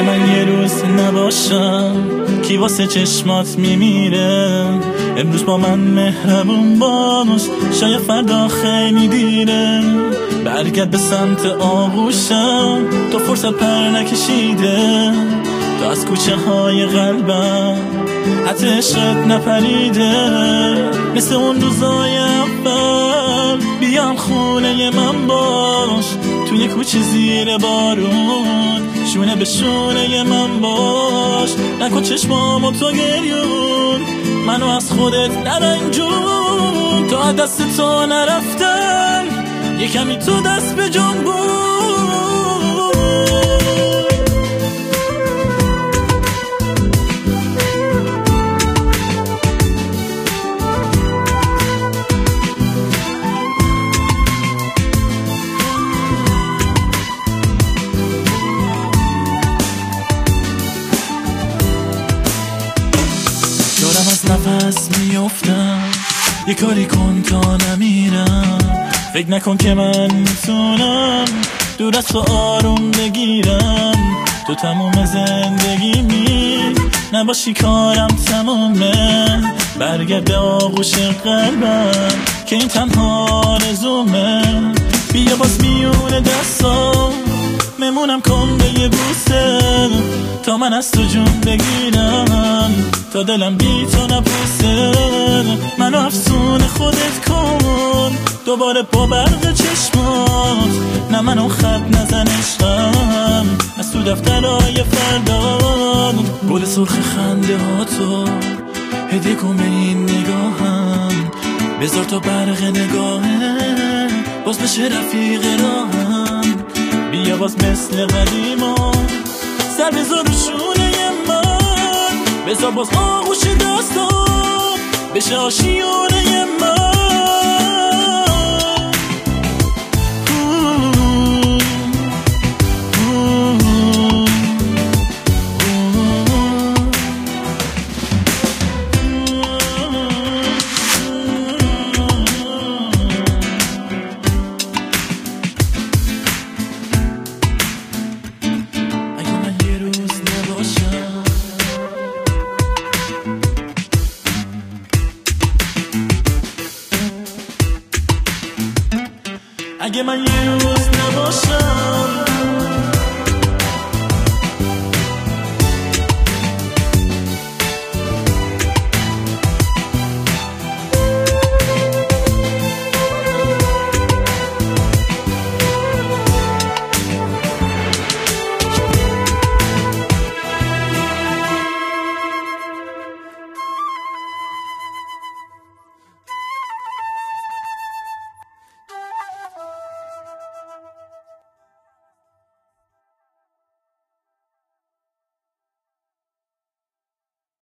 اگه من یه روز نباشم کی واسه چشمات میمیره؟ امروز با من مهربون باش، شاید فردا خیلی دیره. برگرد به سمت آغوشم، تو فرصت پر نکشیده. تو از کوچه های قلبم حتی عشقت نپریده. مثل اون روزای اول بیام خونه من باش، توی کوچه زیر بارون شونه به شونه من باش. نکن چشمامو تو گریون، منو از خودت نرنجون. تا دست تو نرفتم یه کمی تو دست به جنبون. دارم از نفس میافتم، یه کاری کن تا نمیرم. فکر نکن که من میتونم دور از تو آروم بگیرم. تو تموم زندگیمی نباشی کارم تمومه. برگرد به آغوش قلبم که این تنها آرزومه. بیا باز میونه دستام ممونم، کن به یه بوسه تا من از تو جون بگیرم. تا دلم بی تو نپوسه، منو افسون خودت کن دوباره با برق چشمات. نه منو خط نزن عشقم از تو دفترهای فردا. گل سرخ خنده ها تو هدیه کن به این نگاهم. بذار تا برق نگاهه باز بشه رفیق راهم. بیا باز مثل قدیما سر بذار رو شونه من. بذار باز آغوش دستان بشه آشیونه من. اگه من یه روز نباشم